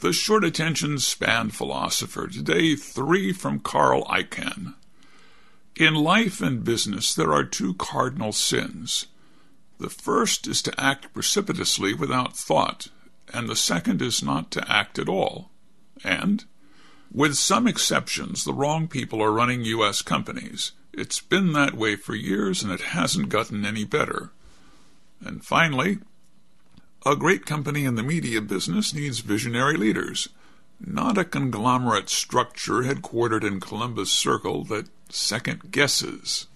The short attention span philosopher. Today, 3 from Carl Icahn. In life and business, there are 2 cardinal sins. The first is to act precipitously without thought, and the second is not to act at all. And, with some exceptions, the wrong people are running U.S. companies. It's been that way for years, and it hasn't gotten any better. And finally, a great company in the media business needs visionary leaders, not a conglomerate structure headquartered in Columbus Circle that second guesses.